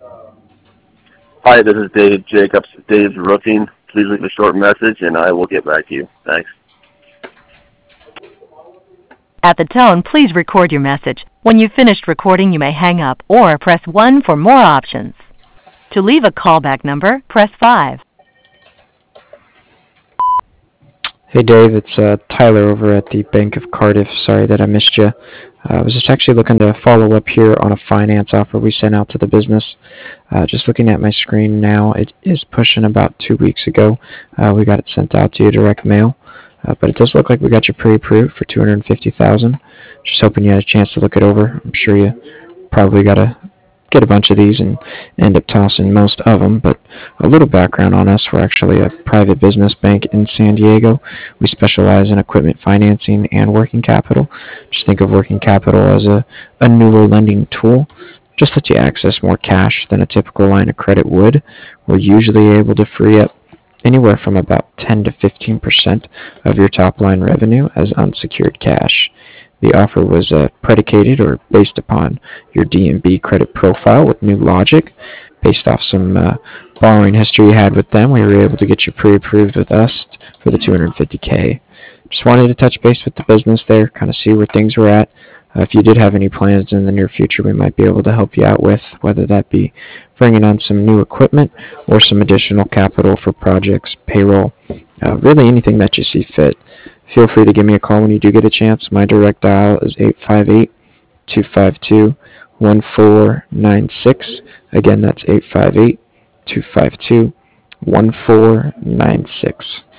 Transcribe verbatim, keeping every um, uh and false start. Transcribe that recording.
Hi, this is Dave Jacobs. Dave's roofing. Please leave a short message, and I will get back to you. Thanks. At the tone, please record your message. When you've finished recording, you may hang up or press one for more options. To leave a callback number, press five. Hey Dave, it's uh, Tyler over at the Bank of Cardiff. Sorry that I missed you. Uh, I was just actually looking to follow up here on a finance offer we sent out to the business. Uh, just looking at my screen now, it is pushing about two weeks ago. Uh, we got it sent out to you direct mail, uh, but it does look like we got you pre-approved for two hundred fifty thousand dollars. Just hoping you had a chance to look it over. I'm sure you probably got a get a bunch of these and end up tossing most of them, but a little background on us. We're actually a private business bank in San Diego. We specialize in equipment financing and working capital. Just think of working capital as a, a newer lending tool. Just lets you access more cash than a typical line of credit would. We're usually able to free up anywhere from about ten to fifteen percent of your top line revenue as unsecured cash. The offer was uh, predicated or based upon your D and B credit profile with New Logic. Based off some uh, borrowing history you had with them, we were able to get you pre-approved with us for the two hundred fifty K. Just wanted to touch base with the business there, kind of see where things were at. Uh, if you did have any plans in the near future, we might be able to help you out with, whether that be bringing on some new equipment or some additional capital for projects, payroll, uh, really anything that you see fit. Feel free to give me a call when you do get a chance. My direct dial is eight five eight, two five two, one four nine six. Again, that's eight five eight, two five two, one four nine six.